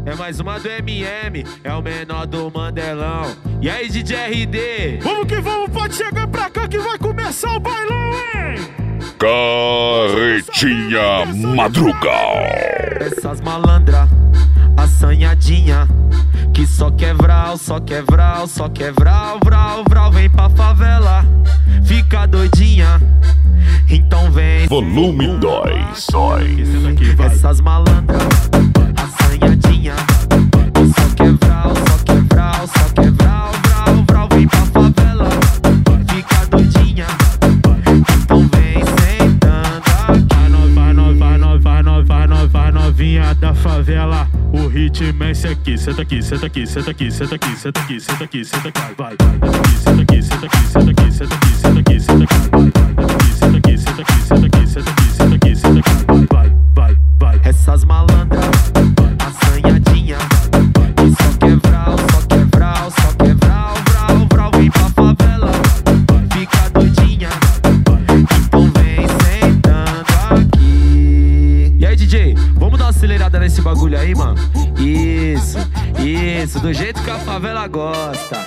É mais uma do MM, é o menor do Mandelão. E aí, DJ RD? Vamos que vamos, pode chegar pra cá que vai começar o bailão, hein? Carretinha Madrugal. Essas malandra, assanhadinha, que só quer vral, só quer vral, só quer vral, vral, vral. Vem pra favela, fica doidinha, então vem. Volume 2. Essas malandra, assanhadinha, que só quer vral, só quer vral, só quer vral, vral, vral. Vem pra favela, fica doidinha, então vem sentando aqui. Vai novinha da favela, o ritmo é esse aqui. Senta aqui, senta aqui, senta aqui, senta aqui, senta aqui, senta aqui, senta aqui, vai, senta aqui, senta aqui, senta aqui, senta aqui, senta aqui, senta aqui, senta aqui, senta aqui, senta aqui, senta aqui, senta aqui, senta aqui, vai. Essas malandra, assanhadinha, que só quer vral, só quer vral, só quer vral, vral, vral. Vem pra favela, fica doidinha, então vem sentando aqui. E aí, DJ, vamos dar uma acelerada nesse bagulho aí, mano? Isso, do jeito que a favela gosta.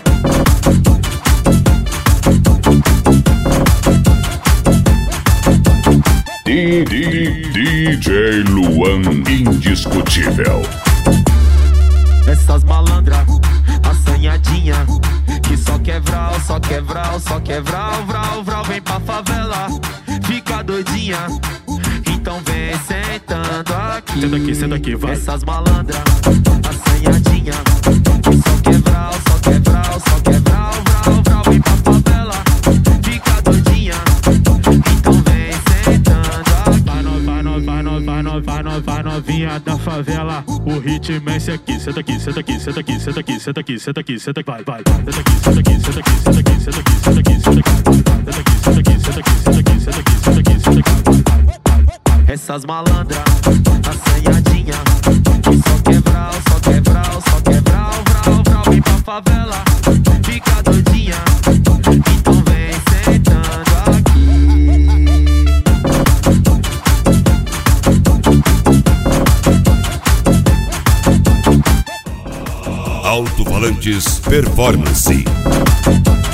DJ Luan Indiscutível. Essas malandra, assanhadinha, que só quer vral, só quer vral, só quer vral, vral, vral. Vem pra favela, fica doidinha, então vem sentando aqui. Senta aqui, vai. Essas malandra, assanhadinha, que só quer vral, só quer vral, só quer vral, vral, vral. Vem pra favela, fica doidinha, então vem sentando aqui. Vai novinha da favela, o ritmo é esse aqui. Senta aqui, senta aqui, senta aqui, senta aqui, senta aqui, senta aqui, senta aqui, vai. Senta aqui, senta aqui, senta aqui, senta aqui, senta aqui, senta aqui, senta aqui, senta aqui, senta aqui, senta aqui, senta aqui, senta aqui, senta aqui. Essas malandra, assanhadinha, que só quer vral, só quer vral, só quer vral, vral, vral. Vem pra favela, fica doidinha, então vem sentando aqui. Alto Falantes Performance.